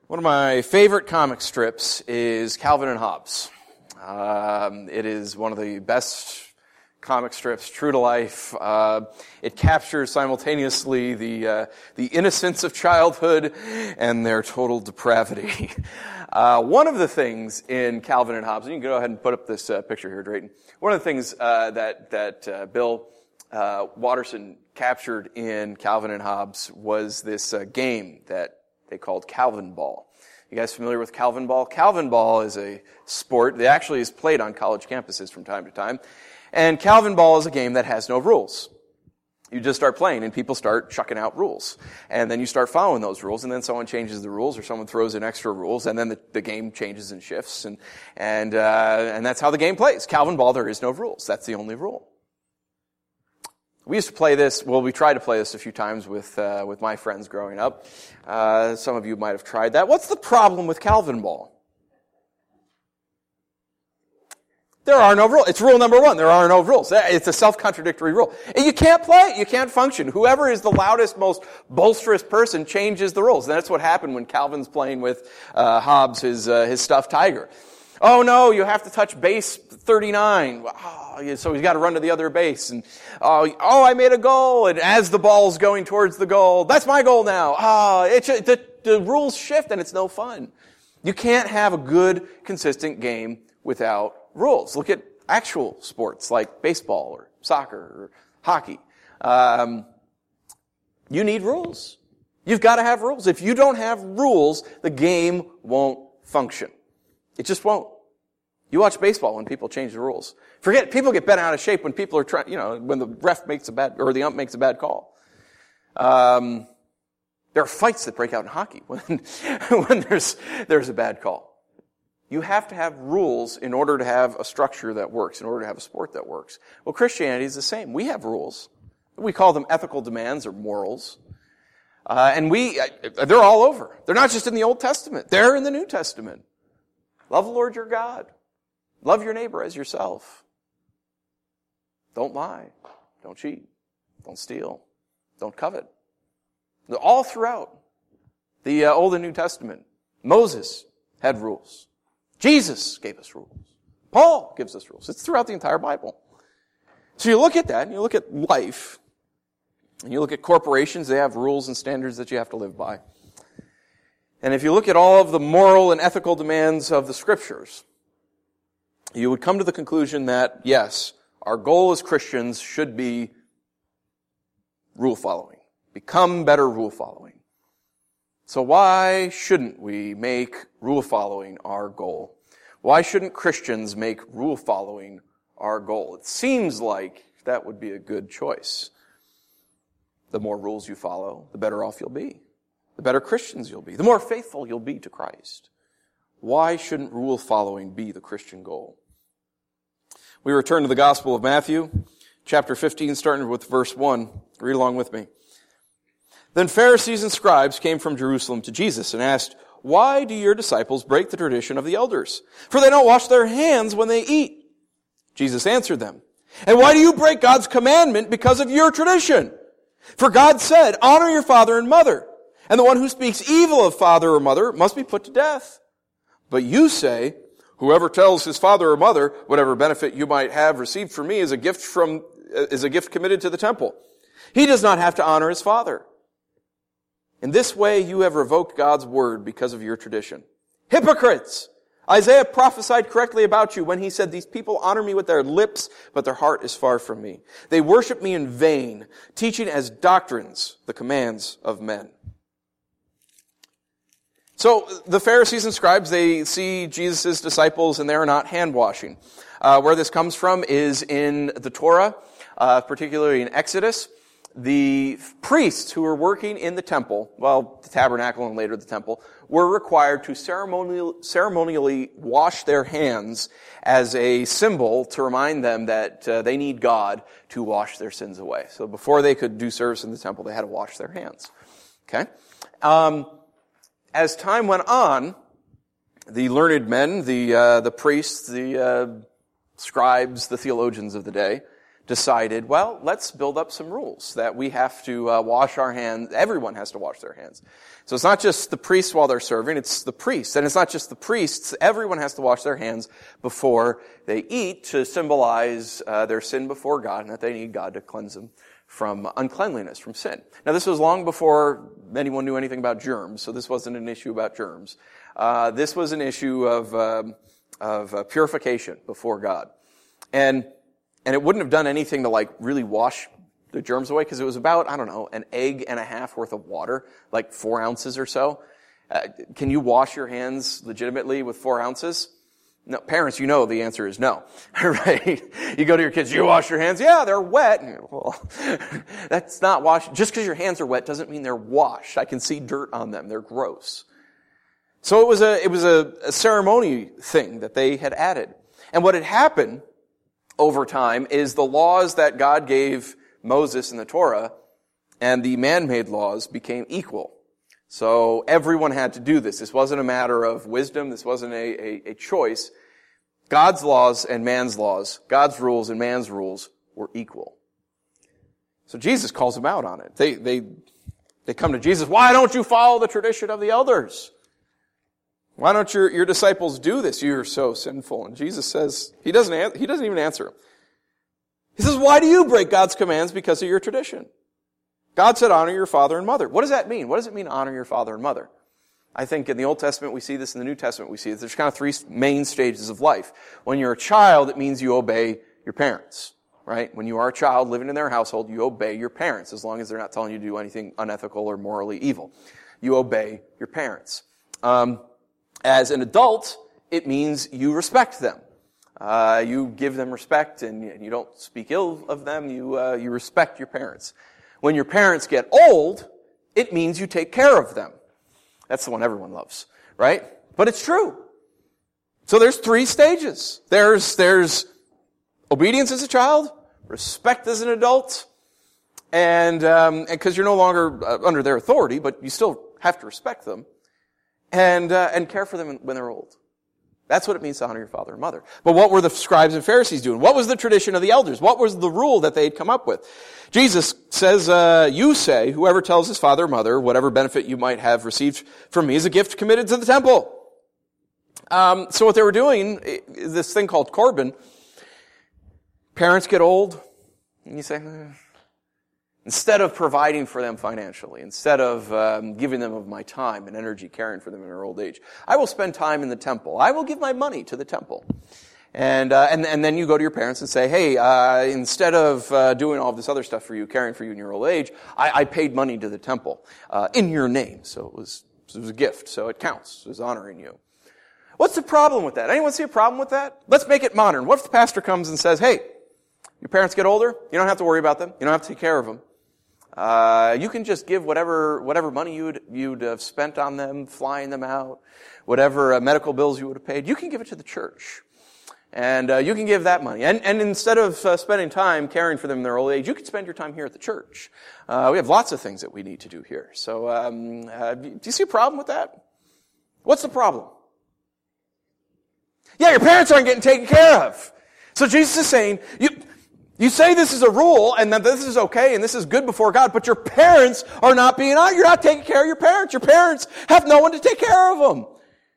One of my favorite comic strips is Calvin and Hobbes. It is one of the best comic strips, true to life. It captures simultaneously the innocence of childhood and their total depravity. One of the things in Calvin and Hobbes, and you can go ahead and put up this picture here, Drayton. One of the things that Bill Watterson captured in Calvin and Hobbes was this game that they called Calvin Ball. You guys familiar with Calvin Ball? Calvin Ball is a sport that actually is played on college campuses from time to time. And Calvin Ball is a game that has no rules. You just start playing and people start chucking out rules. And then you start following those rules, and then someone changes the rules or someone throws in extra rules, and then the game changes and shifts. And that's how the game plays. Calvin Ball, there is no rules. That's the only rule. We used to play this, we tried to play this a few times with my friends growing up. Some of you might have tried that. What's the problem with Calvin Ball? There are no rules. It's rule number one. There are no rules. It's a self-contradictory rule. And you can't play. You can't function. Whoever is the loudest, most boisterous person changes the rules. And that's what happened when Calvin's playing with Hobbes, his stuffed tiger. Oh no, you have to touch base 39. So he's got to run to the other base. And I made a goal. And as the ball's going towards the goal, that's my goal now. The rules shift and it's no fun. You can't have a good, consistent game without rules. Look at actual sports like baseball or soccer or hockey. You need rules. You've got to have rules. If you don't have rules, the game won't function. It just won't. You watch baseball when people change the rules. People get bent out of shape when people are trying, when the ref makes the ump makes a bad call. There are fights that break out in hockey when there's a bad call. You have to have rules in order to have a structure that works, in order to have a sport that works. Well, Christianity is the same. We have rules. We call them ethical demands or morals. And they're all over. They're not just in the Old Testament. They're in the New Testament. Love the Lord your God. Love your neighbor as yourself. Don't lie. Don't cheat. Don't steal. Don't covet. They're all throughout the Old and New Testament. Moses had rules. Jesus gave us rules. Paul gives us rules. It's throughout the entire Bible. So you look at that, and you look at life, and you look at corporations, they have rules and standards that you have to live by. And if you look at all of the moral and ethical demands of the Scriptures, you would come to the conclusion that, yes, our goal as Christians should be rule following. Become better rule following. So why shouldn't we make rule following our goal? Why shouldn't Christians make rule following our goal? It seems like that would be a good choice. The more rules you follow, the better off you'll be. The better Christians you'll be. The more faithful you'll be to Christ. Why shouldn't rule following be the Christian goal? We return to the Gospel of Matthew, chapter 15, starting with verse 1. Read along with me. Then Pharisees and scribes came from Jerusalem to Jesus and asked, "Why do your disciples break the tradition of the elders? For they don't wash their hands when they eat." Jesus answered them, "And why do you break God's commandment because of your tradition? For God said, 'Honor your father and mother,' and the one who speaks evil of father or mother must be put to death. But you say, 'Whoever tells his father or mother, whatever benefit you might have received from me is a gift committed to the temple. He does not have to honor his father.' In this way you have revoked God's word because of your tradition. Hypocrites! Isaiah prophesied correctly about you when he said, 'These people honor me with their lips, but their heart is far from me. They worship me in vain, teaching as doctrines the commands of men.'" So the Pharisees and scribes, they see Jesus' disciples and they're not hand washing. Where this comes from is in the Torah, particularly in Exodus. The priests who were working in the temple, the tabernacle and later the temple, were required to ceremonially wash their hands as a symbol to remind them that they need God to wash their sins away. So before they could do service in the temple, they had to wash their hands. Okay? As time went on, the learned men, the priests, the scribes, the theologians of the day, decided, well, let's build up some rules that we have to wash our hands. Everyone has to wash their hands. So it's not just the priests while they're serving, it's the priests. And it's not just the priests, everyone has to wash their hands before they eat to symbolize their sin before God and that they need God to cleanse them from uncleanliness, from sin. Now this was long before anyone knew anything about germs, so this wasn't an issue about germs. This was an issue of purification before God. And it wouldn't have done anything to like really wash the germs away because it was about, I don't know, an egg and a half worth of water, like 4 ounces or so. Can you wash your hands legitimately with 4 ounces? No, parents, you know the answer is no, right? You go to your kids, you wash your hands? Yeah, they're wet. Well, that's not washed. Just because your hands are wet doesn't mean they're washed. I can see dirt on them. They're gross. So it was a ceremony thing that they had added. And what had happened over time is the laws that God gave Moses in the Torah and the man-made laws became equal. So everyone had to do this. This wasn't a matter of wisdom. This wasn't a choice. God's laws and man's laws, God's rules and man's rules were equal. So Jesus calls them out on it. They come to Jesus, why don't you follow the tradition of the elders? Why don't your disciples do this? You're so sinful. And Jesus says, he doesn't even answer. He says, why do you break God's commands because of your tradition? God said, honor your father and mother. What does that mean? What does it mean, honor your father and mother? I think in the Old Testament we see this, in the New Testament we see it. There's kind of 3 main stages of life. When you're a child, it means you obey your parents, right? When you are a child living in their household, you obey your parents, as long as they're not telling you to do anything unethical or morally evil. You obey your parents. As an adult, it means you respect them. You give them respect and you don't speak ill of them. You respect your parents. When your parents get old, it means you take care of them. That's the one everyone loves, right? But it's true. So there's 3 stages. There's obedience as a child, respect as an adult, and because you're no longer under their authority, but you still have to respect them, and care for them when they're old. That's what it means to honor your father and mother. But what were the scribes and Pharisees doing? What was the tradition of the elders? What was the rule that they had come up with? Jesus says, you say, whoever tells his father or mother, whatever benefit you might have received from me is a gift committed to the temple. So what they were doing, this thing called Corban, parents get old, and you say, instead of providing for them financially, instead of giving them of my time and energy caring for them in their old age, I will spend time in the temple. I will give my money to the temple. And then you go to your parents and say, hey, instead of doing all of this other stuff for you, caring for you in your old age, I paid money to the temple in your name. So it was a gift, so it counts. It was honoring you. What's the problem with that? Anyone see a problem with that? Let's make it modern. What if the pastor comes and says, hey, your parents get older, you don't have to worry about them. You don't have to take care of them. You can just give whatever money you'd have spent on them, flying them out, whatever medical bills you would have paid, you can give it to the church. And you can give that money. And instead of spending time caring for them in their old age, you can spend your time here at the church. We have lots of things that we need to do here. So do you see a problem with that? What's the problem? Yeah, your parents aren't getting taken care of. So Jesus is saying, you say this is a rule and that this is okay and this is good before God, but your parents are not being honored. You're not taking care of your parents. Your parents have no one to take care of them.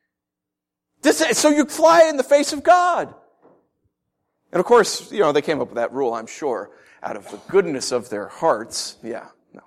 So you fly in the face of God. And of course, they came up with that rule, I'm sure, out of the goodness of their hearts. Yeah, no.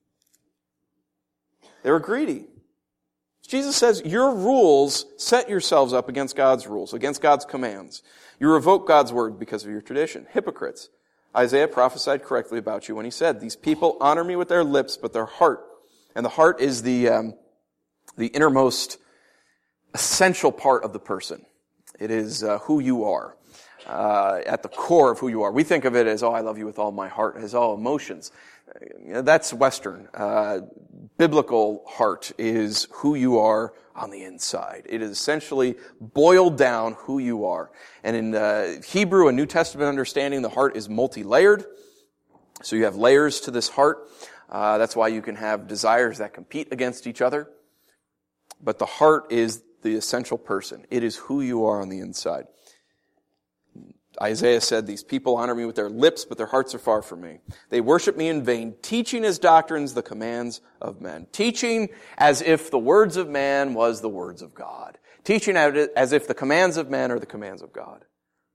They were greedy. Jesus says, your rules set yourselves up against God's rules, against God's commands. You revoke God's word because of your tradition. Hypocrites. Isaiah prophesied correctly about you when he said, these people honor me with their lips, but their heart, and the heart is the innermost essential part of the person. It is who you are, at the core of who you are. We think of it as, I love you with all my heart, as all emotions. That's Western. Biblical heart is who you are on the inside. It is essentially boiled down who you are. And in Hebrew and New Testament understanding, the heart is multi-layered. So you have layers to this heart. That's why you can have desires that compete against each other. But the heart is the essential person. It is who you are on the inside. Isaiah said, these people honor me with their lips, but their hearts are far from me. They worship me in vain, teaching as doctrines the commands of men. Teaching as if the words of man was the words of God. Teaching as if the commands of men are the commands of God.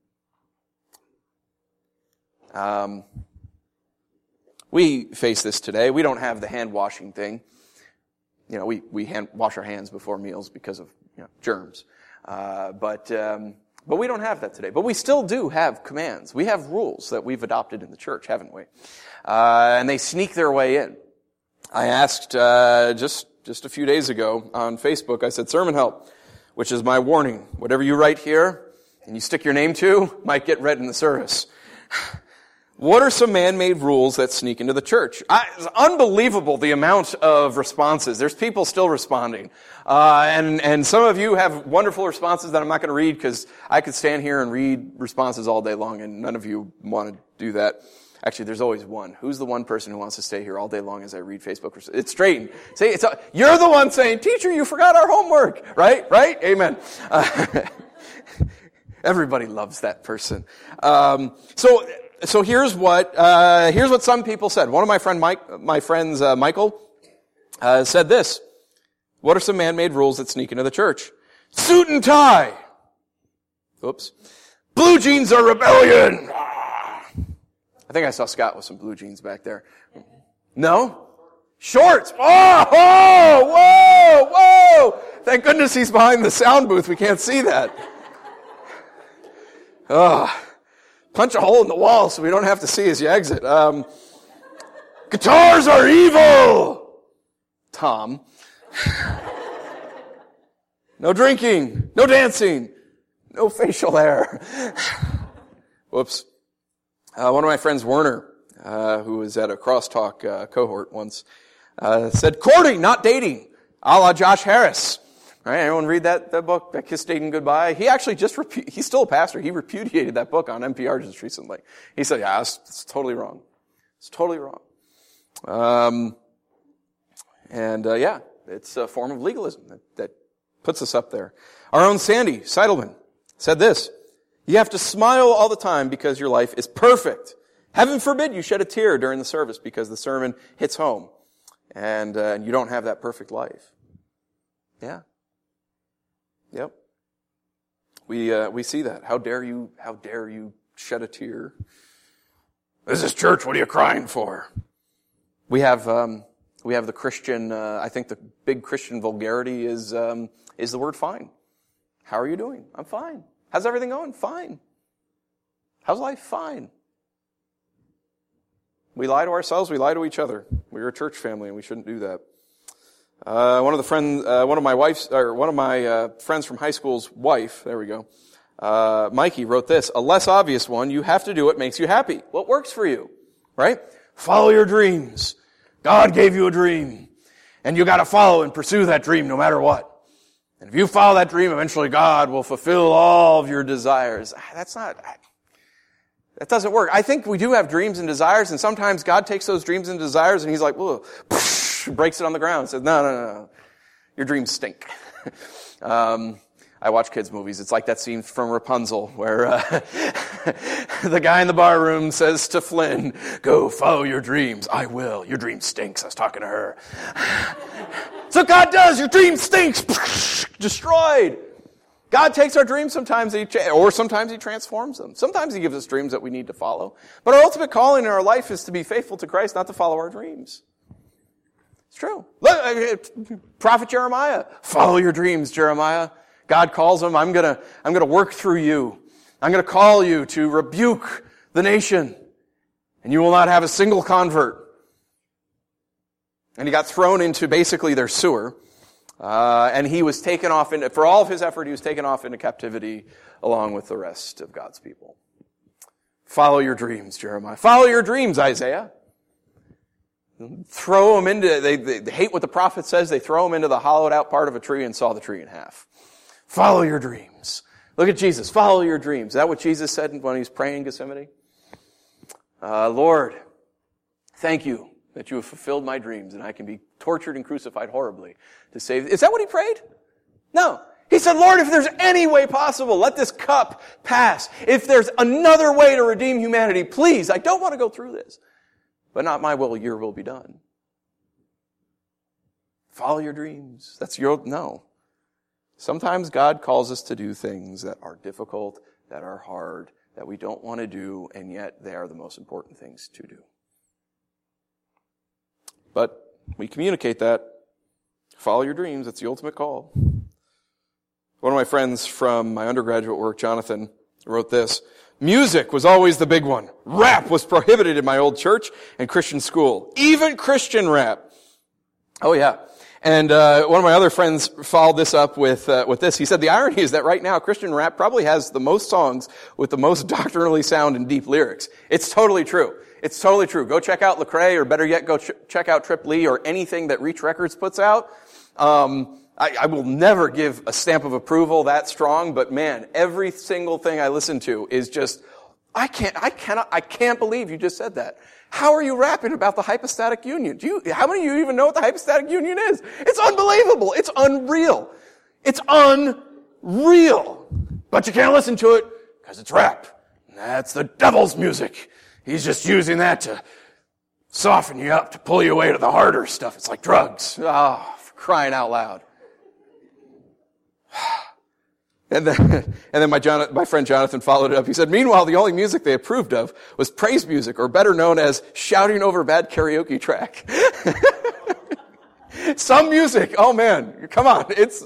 We face this today. We don't have the hand washing thing. We hand wash our hands before meals because of germs. But we don't have that today. But we still do have commands. We have rules that we've adopted in the church, haven't we? And they sneak their way in. I asked just a few days ago on Facebook, I said, sermon help, which is my warning. Whatever you write here and you stick your name to might get read in the service. What are some man-made rules that sneak into the church? It's unbelievable the amount of responses. There's people still responding. And some of you have wonderful responses that I'm not going to read because I could stand here and read responses all day long and none of you want to do that. Actually, there's always one. Who's the one person who wants to stay here all day long as I read Facebook? It's Drayton. You're the one saying, teacher, you forgot our homework. Right? Amen. Everybody loves that person. So here's what some people said. One of my friends, Michael, said this. What are some man-made rules that sneak into the church? Suit and tie. Oops. Blue jeans are rebellion. I think I saw Scott with some blue jeans back there. No? Shorts. Whoa. Thank goodness he's behind the sound booth. We can't see that. Punch a hole in the wall so we don't have to see as you exit. Guitars are evil! Tom. No drinking, no dancing, no facial hair. Whoops. One of my friends, Werner, who was at a crosstalk cohort once, said, courting, not dating, a la Josh Harris. Right? Anyone read that book, That Kiss Dating Goodbye? He actually he's still a pastor. He repudiated that book on NPR just recently. He said, yeah, it's totally wrong. It's totally wrong. It's a form of legalism that puts us up there. Our own Sandy Seidelman said this, you have to smile all the time because your life is perfect. Heaven forbid you shed a tear during the service because the sermon hits home and you don't have that perfect life. Yeah. Yep. We see that. How dare you shed a tear? This is church, what are you crying for? We have the Christian, I think the big Christian vulgarity is the word fine. How are you doing? I'm fine. How's everything going? Fine. How's life? Fine. We lie to ourselves, we lie to each other. We're a church family and we shouldn't do that. One of my friends from high school's wife, there we go, Mikey wrote this, a less obvious one, you have to do what makes you happy. What works for you, right? Follow your dreams. God gave you a dream, and you gotta follow and pursue that dream no matter what. And if you follow that dream, eventually God will fulfill all of your desires. That doesn't work. I think we do have dreams and desires, and sometimes God takes those dreams and desires and He's like, whoa, breaks it on the ground and says, no. Your dreams stink. I watch kids' movies. It's like that scene from Rapunzel where the guy in the bar room says to Flynn, go follow your dreams. I will. Your dream stinks. I was talking to her. So God does. Your dream stinks. Destroyed. God takes our dreams sometimes, or sometimes He transforms them. Sometimes He gives us dreams that we need to follow. But our ultimate calling in our life is to be faithful to Christ, not to follow our dreams. It's true. Look, Prophet Jeremiah, follow your dreams, Jeremiah. God calls him, I'm gonna work through you. I'm gonna call you to rebuke the nation. And you will not have a single convert. And he got thrown into basically their sewer. And he was taken off for all of his effort, he was taken off into captivity along with the rest of God's people. Follow your dreams, Jeremiah. Follow your dreams, Isaiah. Throw them into, they hate what the prophet says, they throw them into the hollowed out part of a tree and saw the tree in half. Follow your dreams. Look at Jesus. Follow your dreams. Is that what Jesus said when he was praying in Gethsemane? Lord, thank you that you have fulfilled my dreams and I can be tortured and crucified horribly to save. Is that what he prayed? No. He said, Lord, if there's any way possible, let this cup pass. If there's another way to redeem humanity, please, I don't want to go through this. But not my will, your will be done. Follow your dreams. No. Sometimes God calls us to do things that are difficult, that are hard, that we don't want to do, and yet they are the most important things to do. But we communicate that. Follow your dreams. That's the ultimate call. One of my friends from my undergraduate work, Jonathan, wrote this. Music was always the big one. Rap was prohibited in my old church and Christian school. Even Christian rap. Oh yeah. And one of my other friends followed this up with this. He said, the irony is that right now Christian rap probably has the most songs with the most doctrinally sound and deep lyrics. It's totally true. It's totally true. Go check out Lecrae, or better yet, go check out Trip Lee, or anything that Reach Records puts out. I will never give a stamp of approval that strong, but man, every single thing I listen to is just, I can't believe you just said that. How are you rapping about the hypostatic union? How many of you even know what the hypostatic union is? It's unbelievable. It's unreal. It's unreal. But you can't listen to it because it's rap. That's the devil's music. He's just using that to soften you up, to pull you away to the harder stuff. It's like drugs. Oh, for crying out loud. And then my friend Jonathan followed it up. He said, meanwhile, the only music they approved of was praise music, or better known as shouting over bad karaoke track. Some music, oh man, come on, it's,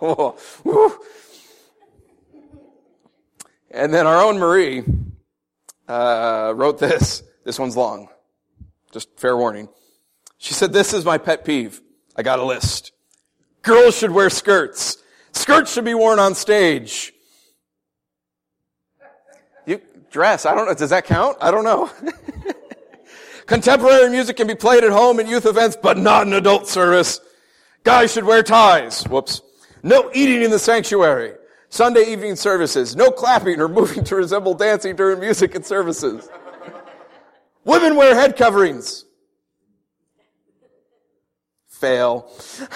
And then our own Marie, wrote this. This one's long. Just fair warning. She said, this is my pet peeve. I got a list. Girls should wear skirts. Skirts should be worn on stage. You dress. I don't know. Does that count? I don't know. Contemporary music can be played at home in youth events, but not in adult service. Guys should wear ties. Whoops. No eating in the sanctuary. Sunday evening services. No clapping or moving to resemble dancing during music and services. Women wear head coverings. Fail.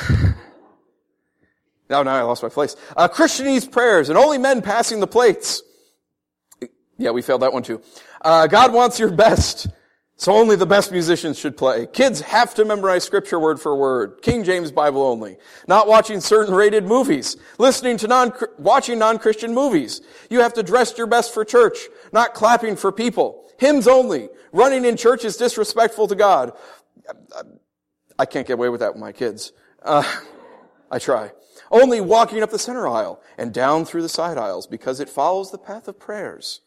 Now I lost my place. Christianese prayers and only men passing the plates. Yeah, we failed that one too. God wants your best, so only the best musicians should play. Kids have to memorize scripture word for word. King James Bible only. Not watching certain rated movies. Watching non-Christian movies. You have to dress your best for church, not clapping for people. Hymns only. Running in church is disrespectful to God. I can't get away with that with my kids. I try. Only walking up the center aisle and down through the side aisles because it follows the path of prayers.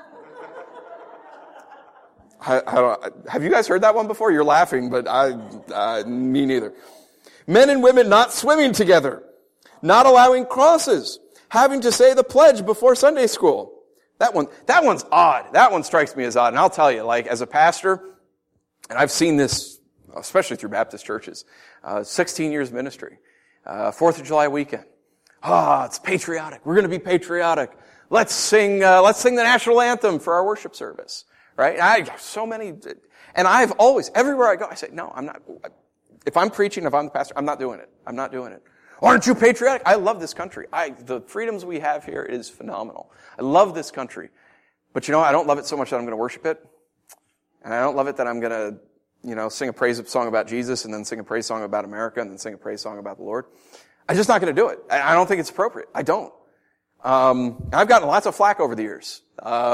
Have you guys heard that one before? You're laughing, but me neither. Men and women not swimming together. Not allowing crosses. Having to say the pledge before Sunday school. That one's odd. That one strikes me as odd. And I'll tell you, like, as a pastor, and I've seen this, especially through Baptist churches, 16 years ministry. 4th of July weekend. It's patriotic. We're going to be patriotic. Let's sing the national anthem for our worship service. Right? And I've always, everywhere I go, I say, no, I'm not, if I'm preaching, if I'm the pastor, I'm not doing it. I'm not doing it. Aren't you patriotic? I love this country. The freedoms we have here is phenomenal. I love this country. But I don't love it so much that I'm going to worship it. And I don't love it that I'm going to, sing a praise song about Jesus and then sing a praise song about America and then sing a praise song about the Lord. I'm just not going to do it. I don't think it's appropriate. I don't. I've gotten lots of flack over the years. I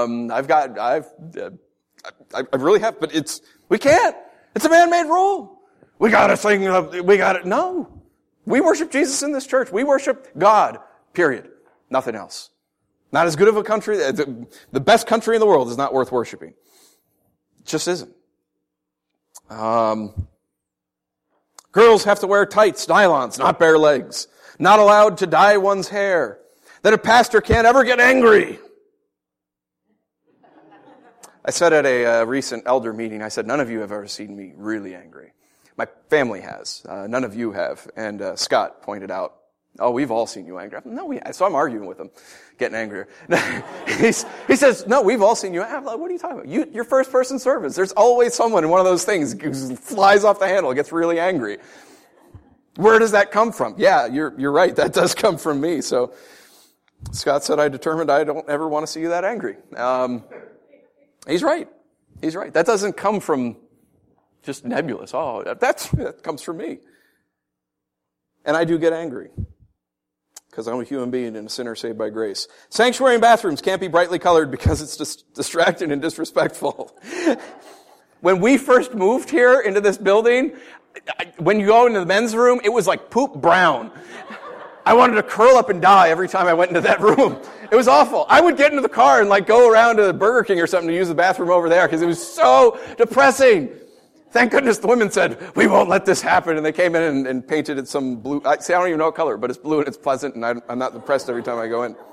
really have, but we can't. It's a man-made rule. We gotta sing, no. We worship Jesus in this church. We worship God, period. Nothing else. Not as good of a country, the best country in the world is not worth worshiping. It just isn't. Girls have to wear tights, nylons, not bare legs. Not allowed to dye one's hair. That a pastor can't ever get angry. I said at a recent elder meeting, I said, none of you have ever seen me really angry. My family has. None of you have. And Scott pointed out, we've all seen you angry. So I'm arguing with him, getting angrier. He says, no, we've all seen you. I'm like, what are you talking about? Your first person service. There's always someone in one of those things who flies off the handle, gets really angry. Where does that come from? Yeah, you're right. That does come from me. So Scott said, I determined I don't ever want to see you that angry. He's right. He's right. That doesn't come from just nebulous. Oh, that comes from me. And I do get angry because I'm a human being and a sinner saved by grace. Sanctuary and bathrooms can't be brightly colored because it's just distracting and disrespectful. When we first moved here into this building, when you go into the men's room, it was like poop brown. I wanted to curl up and die every time I went into that room. It was awful. I would get into the car and go around to Burger King or something to use the bathroom over there because it was so depressing. Thank goodness the women said, we won't let this happen. And they came in and painted it some blue. I don't even know what color, but it's blue and it's pleasant and I'm not depressed every time I go in.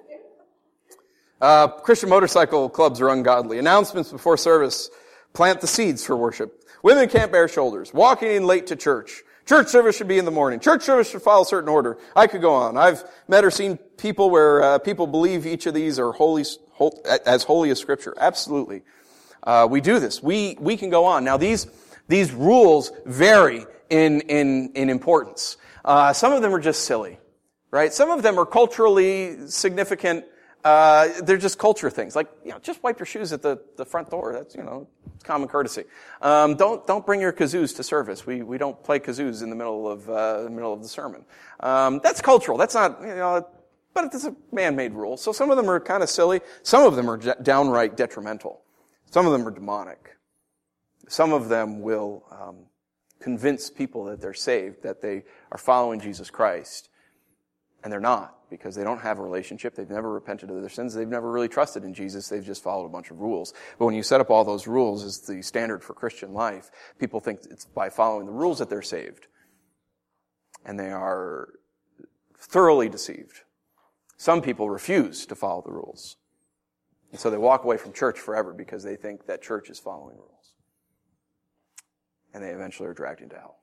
Christian motorcycle clubs are ungodly. Announcements before service plant the seeds for worship. Women can't bear shoulders. Walking in late to church. Church service should be in the morning. Church service should follow a certain order. I could go on. I've met or seen people where people believe each of these are as holy as Scripture. Absolutely. We do this. We can go on. Now these rules vary in importance. Some of them are just silly, right? Some of them are culturally significant. They're just culture things. Just wipe your shoes at the front door. That's, common courtesy. Don't bring your kazoos to service. We don't play kazoos in the middle of the sermon. That's cultural. That's not, but it's a man-made rule. So some of them are kind of silly. Some of them are downright detrimental. Some of them are demonic. Some of them will convince people that they're saved, that they are following Jesus Christ, and they're not, because they don't have a relationship. They've never repented of their sins. They've never really trusted in Jesus. They've just followed a bunch of rules. But when you set up all those rules as the standard for Christian life, people think it's by following the rules that they're saved. And they are thoroughly deceived. Some people refuse to follow the rules. And so they walk away from church forever because they think that church is following rules. And they eventually are dragged into hell.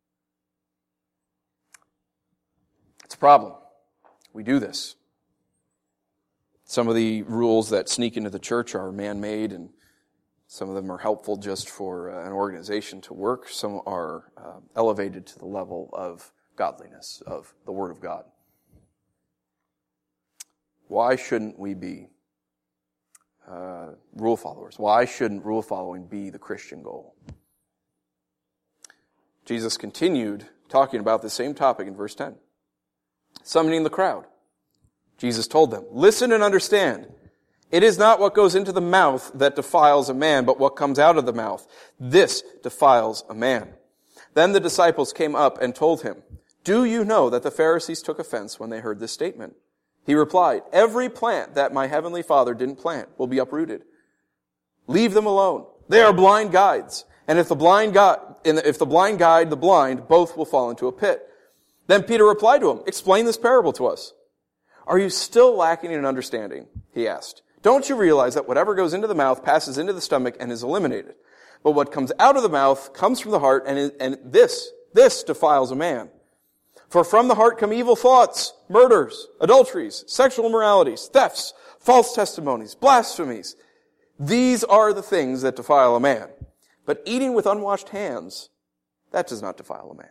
It's a problem. We do this. Some of the rules that sneak into the church are man-made, and some of them are helpful just for an organization to work. Some are elevated to the level of godliness, of the Word of God. Why shouldn't we be rule followers? Why shouldn't rule following be the Christian goal? Jesus continued talking about the same topic in verse 10. Summoning the crowd, Jesus told them, listen and understand. It is not what goes into the mouth that defiles a man, but what comes out of the mouth. This defiles a man. Then the disciples came up and told him, do you know that the Pharisees took offense when they heard this statement? He replied, every plant that my heavenly Father didn't plant will be uprooted. Leave them alone. They are blind guides. And if the blind guide the blind, both will fall into a pit. Then Peter replied to him, explain this parable to us. Are you still lacking in understanding? He asked. Don't you realize that whatever goes into the mouth passes into the stomach and is eliminated? But what comes out of the mouth comes from the heart, and this defiles a man. For from the heart come evil thoughts, murders, adulteries, sexual immoralities, thefts, false testimonies, blasphemies. These are the things that defile a man. But eating with unwashed hands, that does not defile a man.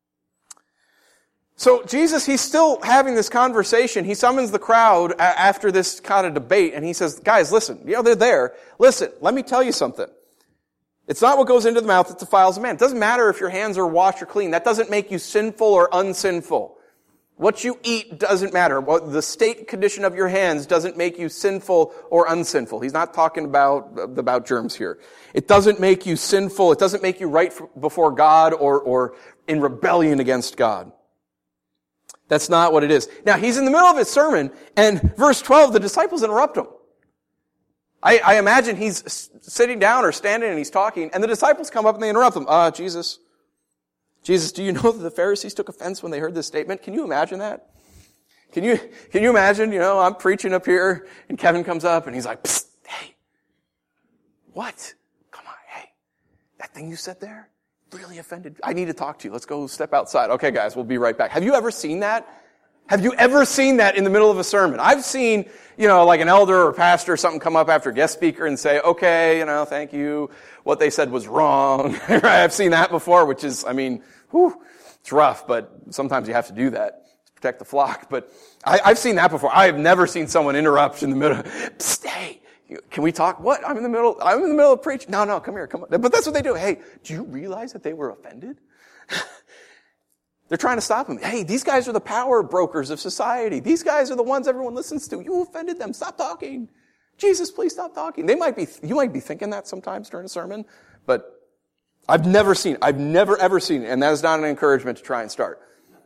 So Jesus, he's still having this conversation. He summons the crowd after this kind of debate, and he says, guys, listen, they're there. Listen, let me tell you something. It's not what goes into the mouth that defiles a man. It doesn't matter if your hands are washed or clean. That doesn't make you sinful or unsinful. What you eat doesn't matter. The state condition of your hands doesn't make you sinful or unsinful. He's not talking about germs here. It doesn't make you sinful. It doesn't make you right before God or in rebellion against God. That's not what it is. Now, he's in the middle of his sermon, and verse 12, the disciples interrupt him. I imagine he's sitting down or standing and he's talking, and the disciples come up and they interrupt him. Jesus, do you know that the Pharisees took offense when they heard this statement? Can you imagine that? Can you imagine, I'm preaching up here, and Kevin comes up and he's like, psst, hey, what? Come on, hey, that thing you said there? Really offended. I need to talk to you. Let's go step outside. Okay, guys, we'll be right back. Have you ever seen that? Have you ever seen that in the middle of a sermon? I've seen, like an elder or pastor or something come up after a guest speaker and say, okay, thank you. What they said was wrong. I've seen that before, which is, It's rough, but sometimes you have to do that to protect the flock. But I've seen that before. I have never seen someone interrupt in the middle. Psst, hey, can we talk? What? I'm in the middle of preaching. No, come here, come on. But that's what they do. Hey, do you realize that they were offended? They're trying to stop him. Hey, these guys are the power brokers of society. These guys are the ones everyone listens to. You offended them. Stop talking. Jesus, please stop talking. You might be thinking that sometimes during a sermon, but I've never ever seen it, and that is not an encouragement to try and start.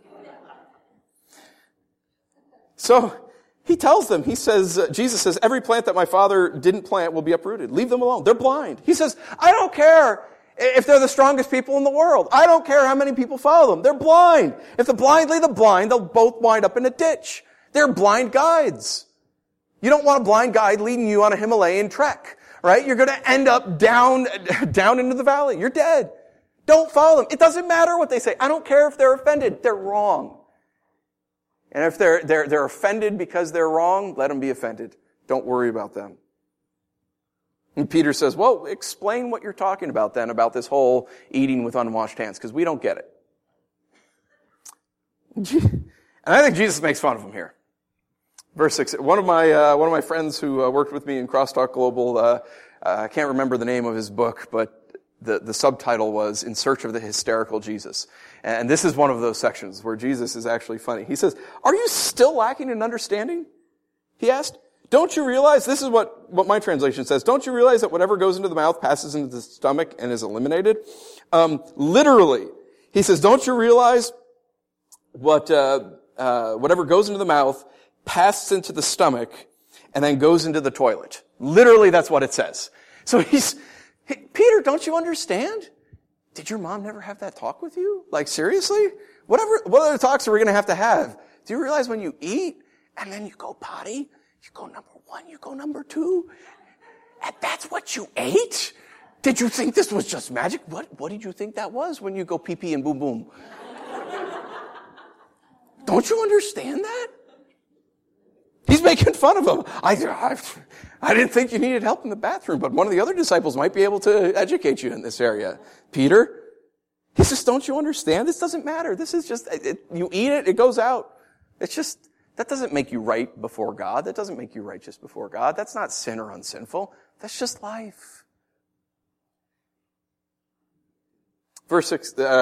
So, he tells them, Jesus says, every plant that my Father didn't plant will be uprooted. Leave them alone. They're blind. He says, I don't care if they're the strongest people in the world. I don't care how many people follow them. They're blind. If the blind lead the blind, they'll both wind up in a ditch. They're blind guides. You don't want a blind guide leading you on a Himalayan trek, right? You're going to end up down into the valley. You're dead. Don't follow them. It doesn't matter what they say. I don't care if they're offended. They're wrong. And if they're offended because they're wrong, let them be offended. Don't worry about them. And Peter says, well, explain what you're talking about then, about this whole eating with unwashed hands, because we don't get it. And I think Jesus makes fun of him here. Verse 6, one of my friends who worked with me in Crosstalk Global, I can't remember the name of his book, but the subtitle was In Search of the Hysterical Jesus. And this is one of those sections where Jesus is actually funny. He says, are you still lacking in understanding? He asked. Don't you realize, this is what my translation says, don't you realize that whatever goes into the mouth passes into the stomach and is eliminated? Literally, he says, don't you realize whatever goes into the mouth passes into the stomach and then goes into the toilet? Literally, that's what it says. So Peter, don't you understand? Did your mom never have that talk with you? Like, seriously? What other talks are we going to have? Do you realize when you eat and then you go potty, you go number 1, you go number 2, and that's what you ate? Did you think this was just magic? What did you think that was when you go pee-pee and boom boom? Don't you understand that? He's making fun of him. I didn't think you needed help in the bathroom, but one of the other disciples might be able to educate you in this area. Peter, he says, don't you understand? This doesn't matter. This is just, you eat it, it goes out. It's just, that doesn't make you right before God. That doesn't make you righteous before God. That's not sin or unsinful. That's just life. Verse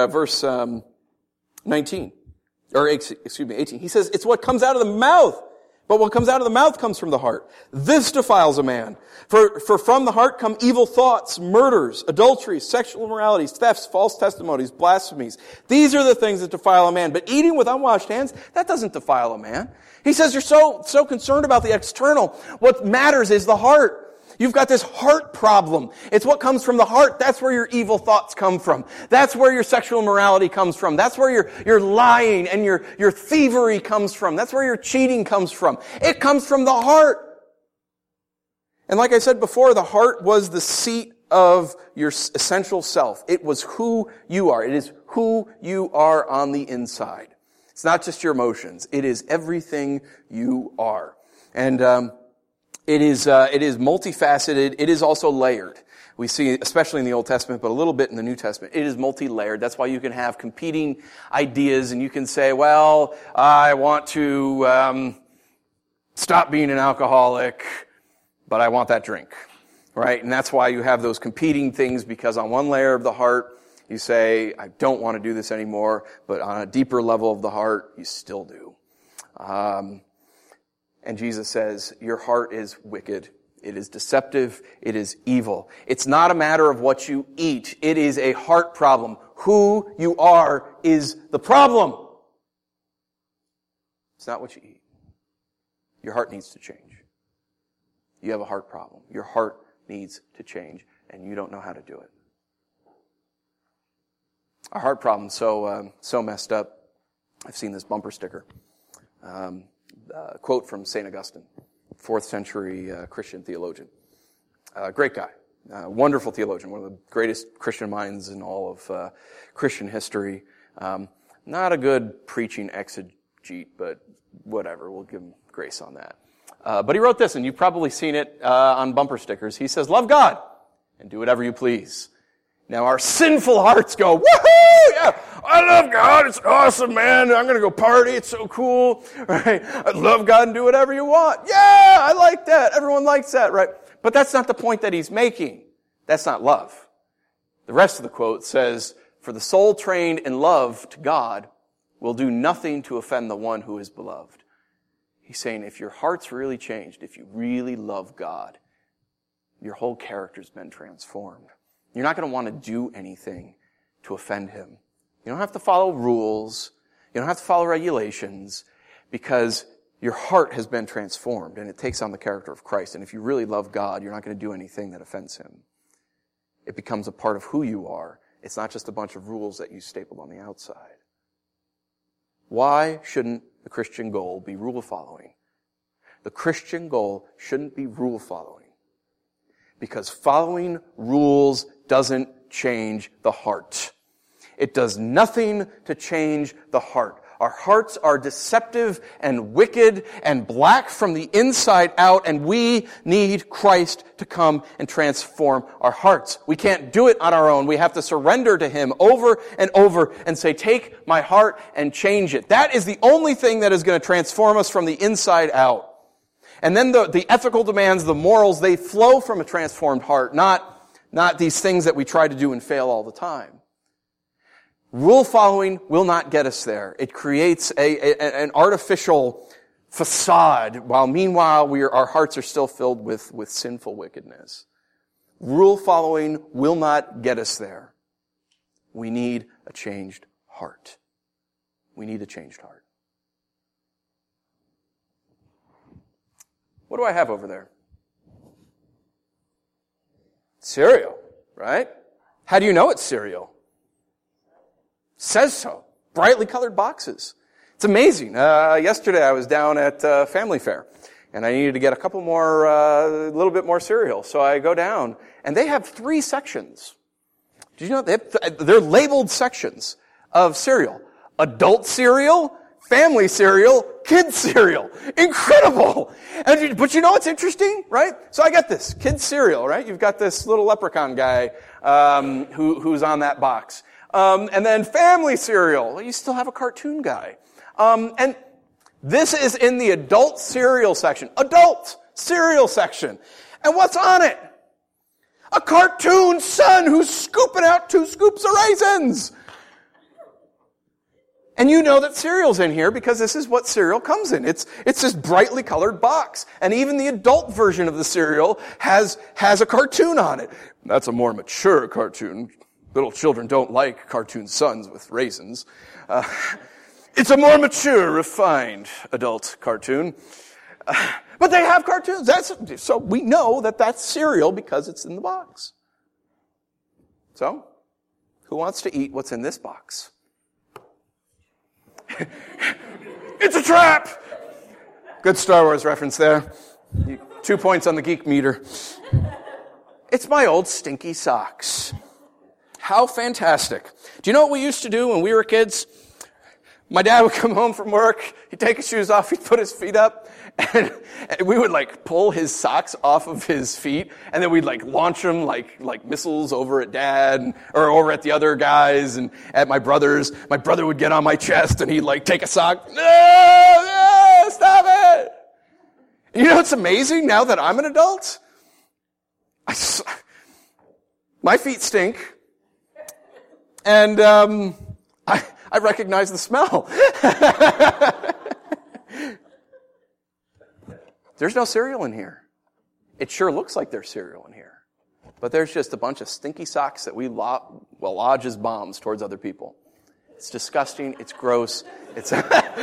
19, or excuse me, 18. He says, it's what comes out of the mouth. But what comes out of the mouth comes from the heart. This defiles a man. For from the heart come evil thoughts, murders, adulteries, sexual immoralities, thefts, false testimonies, blasphemies. These are the things that defile a man. But eating with unwashed hands, that doesn't defile a man. He says you're so concerned about the external. What matters is the heart. You've got this heart problem. It's what comes from the heart. That's where your evil thoughts come from. That's where your sexual immorality comes from. That's where your lying and your thievery comes from. That's where your cheating comes from. It comes from the heart. And like I said before, the heart was the seat of your essential self. It was who you are. It is who you are on the inside. It's not just your emotions. It is everything you are. And it is multifaceted. It is also layered. We see, especially in the Old Testament, but a little bit in the New Testament, it is multi-layered. That's why you can have competing ideas, and you can say, well, I want to stop being an alcoholic, but I want that drink, right? And that's why you have those competing things, because on one layer of the heart, you say, I don't want to do this anymore, but on a deeper level of the heart, you still do. And Jesus says, your heart is wicked. It is deceptive. It is evil. It's not a matter of what you eat. It is a heart problem. Who you are is the problem. It's not what you eat. Your heart needs to change. You have a heart problem. Your heart needs to change, and you don't know how to do it. Our heart problem's so messed up. I've seen this bumper sticker. Quote from St. Augustine, 4th century Christian theologian. Great guy. Wonderful theologian. One of the greatest Christian minds in all of Christian history. Not a good preaching exegete, but whatever. We'll give him grace on that. But he wrote this, and you've probably seen it on bumper stickers. He says, love God and do whatever you please. Now our sinful hearts go, woohoo! Yeah, I I love God. It's awesome, man. I'm going to go party. It's so cool. Right? I love God and do whatever you want. Yeah, I like that. Everyone likes that, right? But that's not the point that he's making. That's not love. The rest of the quote says, for the soul trained in love to God will do nothing to offend the one who is beloved. He's saying if your heart's really changed, if you really love God, your whole character's been transformed. You're not going to want to do anything to offend him. You don't have to follow rules. You don't have to follow regulations because your heart has been transformed and it takes on the character of Christ. And if you really love God, you're not going to do anything that offends him. It becomes a part of who you are. It's not just a bunch of rules that you stapled on the outside. Why shouldn't the Christian goal be rule following? The Christian goal shouldn't be rule following because following rules doesn't change the heart. It does nothing to change the heart. Our hearts are deceptive and wicked and black from the inside out, and we need Christ to come and transform our hearts. We can't do it on our own. We have to surrender to him over and over and say, take my heart and change it. That is the only thing that is going to transform us from the inside out. And then the ethical demands, the morals, they flow from a transformed heart, not these things that we try to do and fail all the time. Rule following will not get us there. It creates an artificial facade, while meanwhile our hearts are still filled with sinful wickedness. Rule following will not get us there. We need a changed heart. We need a changed heart. What do I have over there? Cereal, right? How do you know it's cereal? Says so. Brightly colored boxes. It's amazing. Yesterday I was down at Family Fair, and I needed to get a little bit more cereal. So I go down, and they have 3 sections. Did you know they're labeled sections of cereal? Adult cereal, family cereal, kids cereal. Incredible! But you know what's interesting, right? So I got this kids cereal, right? You've got this little leprechaun guy who's on that box. And then family cereal. Well, you still have a cartoon guy. And this is in the adult cereal section. Adult cereal section. And what's on it? A cartoon son who's scooping out 2 scoops of raisins. And you know that cereal's in here because this is what cereal comes in. It's this brightly colored box. And even the adult version of the cereal has a cartoon on it. That's a more mature cartoon. Little children don't like cartoon sons with raisins. It's a more mature, refined adult cartoon. But they have cartoons. So we know that that's cereal because it's in the box. So, who wants to eat what's in this box? It's a trap! Good Star Wars reference there. 2 points on the geek meter. It's my old stinky socks. How fantastic. Do you know what we used to do when we were kids? My dad would come home from work, he'd take his shoes off, he'd put his feet up, and we would pull his socks off of his feet, and then we'd launch them like missiles over at Dad, or over at the other guys, and at my brothers. My brother would get on my chest, and he'd take a sock. No, stop it! And you know what's amazing now that I'm an adult? My feet stink. And I recognize the smell. There's no cereal in here. It sure looks like there's cereal in here. But there's just a bunch of stinky socks that we lodge as bombs towards other people. It's disgusting. It's gross. It's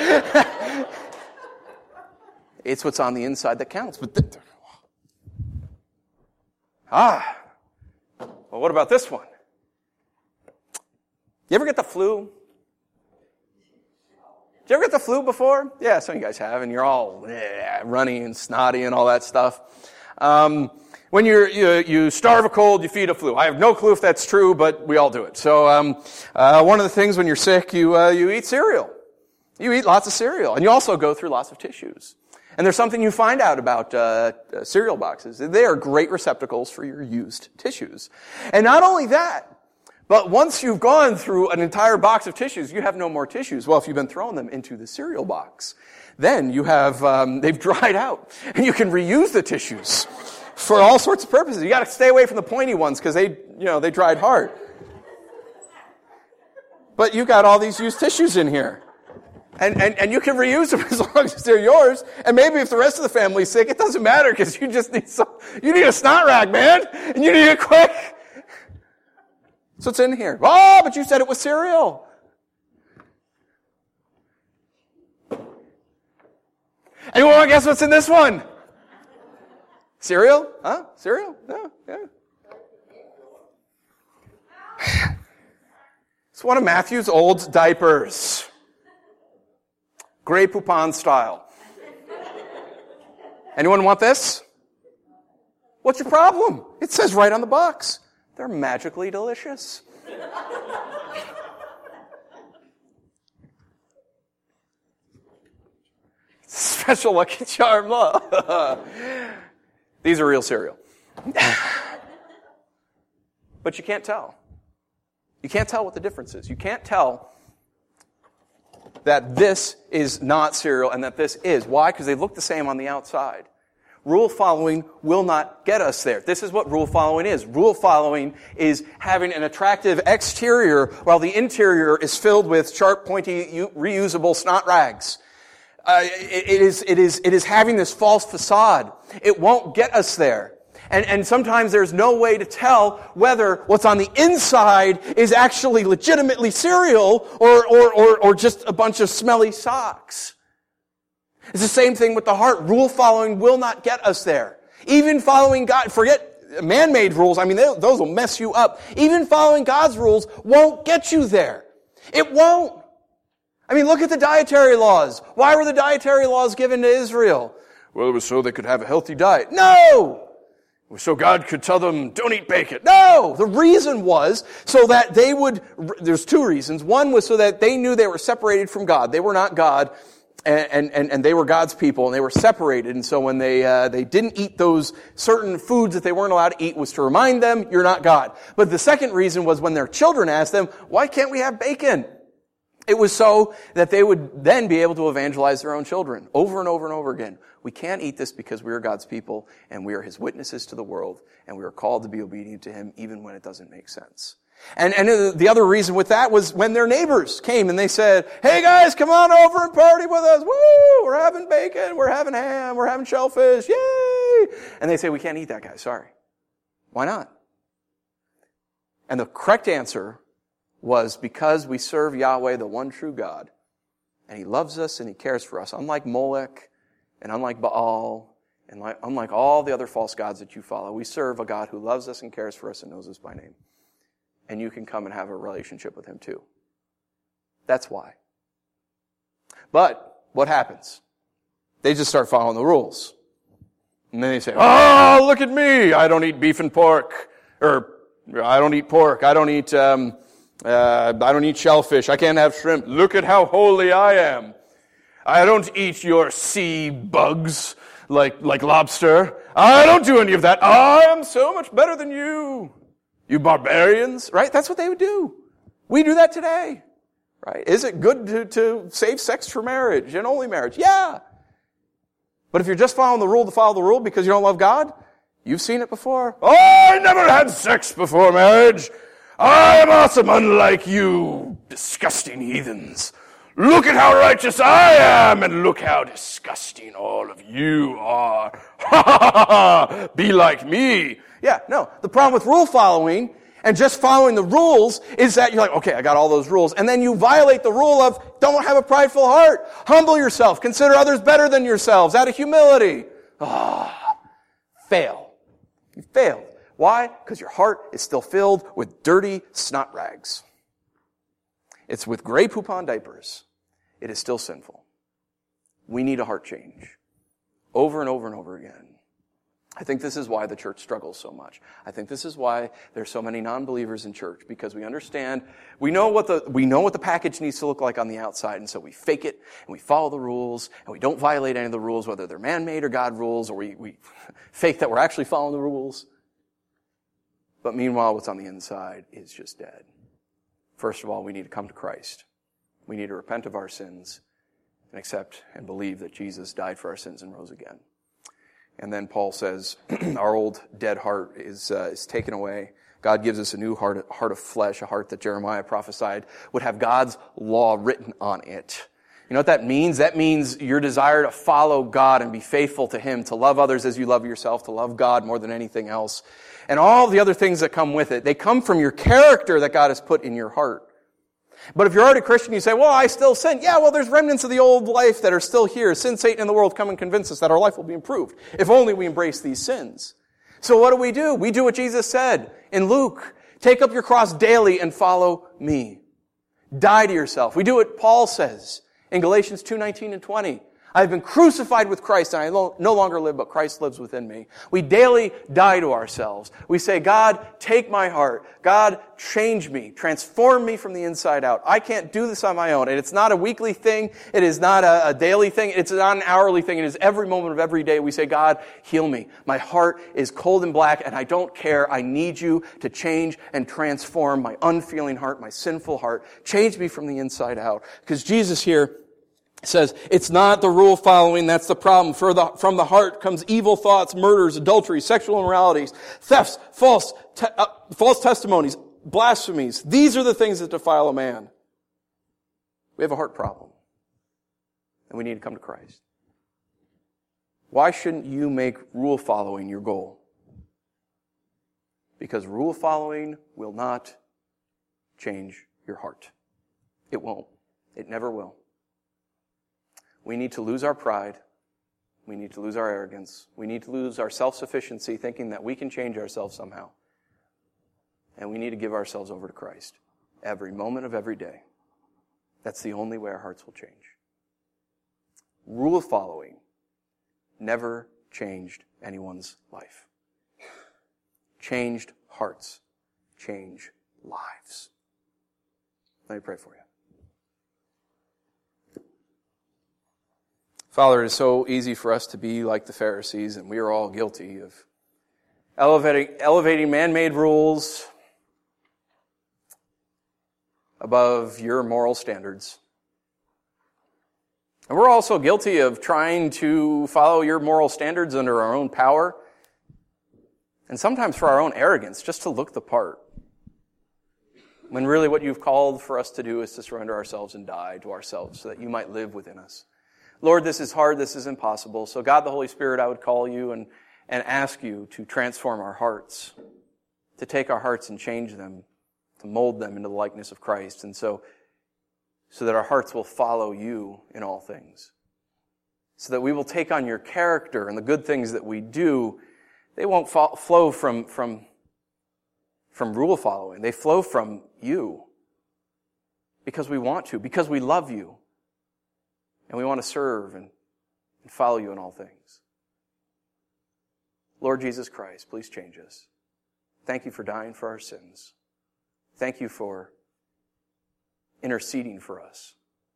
it's what's on the inside that counts. But well, what about this one? You ever get the flu? Did you ever get the flu before? Yeah, some of you guys have, and you're all runny and snotty and all that stuff. When you starve a cold, you feed a flu. I have no clue if that's true, but we all do it. So one of the things when you're sick, you eat cereal. You eat lots of cereal, and you also go through lots of tissues. And there's something you find out about cereal boxes. They are great receptacles for your used tissues. And not only that, But once you've gone through an entire box of tissues, you have no more tissues. Well, if you've been throwing them into the cereal box, then you have, they've dried out. And you can reuse the tissues for all sorts of purposes. You got to stay away from the pointy ones because they dried hard. But you've got all these used tissues in here. And you can reuse them as long as they're yours. And maybe if the rest of the family's sick, it doesn't matter because you just need you need a snot rag, man. And you need it quick. So it's in here. Oh, but you said it was cereal. Anyone want to guess what's in this one? Cereal? Huh? Cereal? No, yeah. It's one of Matthew's old diapers. Grey Poupon style. Anyone want this? What's your problem? It says right on the box. They're magically delicious. Special Lucky Charm. These are real cereal. But you can't tell. You can't tell what the difference is. You can't tell that this is not cereal and that this is. Why? Because they look the same on the outside. Rule following will not get us there. This is what rule following is. Rule following is having an attractive exterior while the interior is filled with sharp, pointy, reusable snot rags. It is having this false facade. It won't get us there. And sometimes there's no way to tell whether what's on the inside is actually legitimately cereal or just a bunch of smelly socks. It's the same thing with the heart. Rule following will not get us there. Even following God, forget man-made rules. I mean, those will mess you up. Even following God's rules won't get you there. It won't. I mean, look at the dietary laws. Why were the dietary laws given to Israel? Well, it was so they could have a healthy diet. No! It was so God could tell them, don't eat bacon. No! The reason was so that they would, there's two reasons. One was so that they knew they were separated from God. They were not God, and they were God's people, and they were separated. And so when they didn't eat those certain foods that they weren't allowed to eat was to remind them, you're not God. But the second reason was when their children asked them, why can't we have bacon? It was so that they would then be able to evangelize their own children over and over and over again. We can't eat this because we are God's people and we are His witnesses to the world and we are called to be obedient to Him even when it doesn't make sense. And the other reason with that was when their neighbors came and they said, hey guys, come on over and party with us. Woo! We're having bacon, we're having ham, we're having shellfish. Yay! And they say, we can't eat that, guys. Sorry. Why not? And the correct answer was because we serve Yahweh, the one true God, and He loves us and He cares for us. Unlike Molech and unlike Baal and unlike all the other false gods that you follow, we serve a God who loves us and cares for us and knows us by name. And you can come and have a relationship with Him too. That's why. But what happens? They just start following the rules. And then they say, oh, look at me. I don't eat beef and pork. Or I don't eat pork. I don't eat shellfish. I can't have shrimp. Look at how holy I am. I don't eat your sea bugs like lobster. I don't do any of that. I am so much better than you. You barbarians. Right? That's what they would do. We do that today. Right? Is it good to save sex for marriage and only marriage? Yeah. But if you're just following the rule to follow the rule because you don't love God, you've seen it before. Oh, I never had sex before marriage. I am awesome, unlike you, disgusting heathens. Look at how righteous I am, and look how disgusting all of you are. Ha ha ha ha! Be like me. Yeah, no. The problem with rule following and just following the rules is that you're like, okay, I got all those rules, and then you violate the rule of don't have a prideful heart. Humble yourself. Consider others better than yourselves out of humility. Fail. You failed. Why? Because your heart is still filled with dirty snot rags. It's with Grey Poupon diapers. It is still sinful. We need a heart change. Over and over and over again. I think this is why the church struggles so much. I think this is why there's so many non-believers in church, because we understand, we know what the package needs to look like on the outside, and so we fake it, and we follow the rules, and we don't violate any of the rules, whether they're man-made or God rules, or we fake that we're actually following the rules. But meanwhile, what's on the inside is just dead. First of all, we need to come to Christ. We need to repent of our sins and accept and believe that Jesus died for our sins and rose again. And then Paul says, our old dead heart is taken away. God gives us a new heart of flesh, a heart that Jeremiah prophesied would have God's law written on it. You know what that means? That means your desire to follow God and be faithful to Him, to love others as you love yourself, to love God more than anything else. And all the other things that come with it, they come from your character that God has put in your heart. But if you're already a Christian, you say, well, I still sin. Yeah, well, there's remnants of the old life that are still here. Sin, Satan, and the world come and convince us that our life will be improved if only we embrace these sins. So what do? We do what Jesus said in Luke. Take up your cross daily and follow me. Die to yourself. We do what Paul says in Galatians 2:19 and 20. I have been crucified with Christ, and I no longer live, but Christ lives within me. We daily die to ourselves. We say, God, take my heart. God, change me. Transform me from the inside out. I can't do this on my own. And it's not a weekly thing. It is not a daily thing. It's not an hourly thing. It is every moment of every day we say, God, heal me. My heart is cold and black, and I don't care. I need you to change and transform my unfeeling heart, my sinful heart. Change me from the inside out. Because Jesus here says, it's not the rule following that's the problem. From the heart comes evil thoughts, murders, adultery, sexual immoralities, thefts, false testimonies, blasphemies. These are the things that defile a man. We have a heart problem. And we need to come to Christ. Why shouldn't you make rule following your goal? Because rule following will not change your heart. It won't. It never will. We need to lose our pride. We need to lose our arrogance. We need to lose our self-sufficiency, thinking that we can change ourselves somehow. And we need to give ourselves over to Christ every moment of every day. That's the only way our hearts will change. Rule following never changed anyone's life. Changed hearts change lives. Let me pray for you. Father, it is so easy for us to be like the Pharisees, and we are all guilty of elevating man-made rules above your moral standards. And we're also guilty of trying to follow your moral standards under our own power, and sometimes for our own arrogance, just to look the part. When really what you've called for us to do is to surrender ourselves and die to ourselves so that you might live within us. Lord, this is hard, this is impossible. So God, the Holy Spirit, I would call you and ask you to transform our hearts, to take our hearts and change them, to mold them into the likeness of Christ, and so that our hearts will follow you in all things. So that we will take on your character, and the good things that we do, they won't flow from rule following. They flow from you. Because we want to, because we love you. And we want to serve and follow you in all things. Lord Jesus Christ, please change us. Thank you for dying for our sins. Thank you for interceding for us.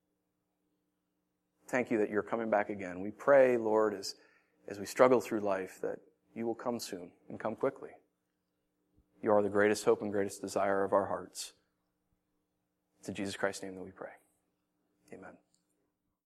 Thank you that you're coming back again. We pray, Lord, as we struggle through life, that you will come soon and come quickly. You are the greatest hope and greatest desire of our hearts. It's in Jesus Christ's name that we pray. Amen.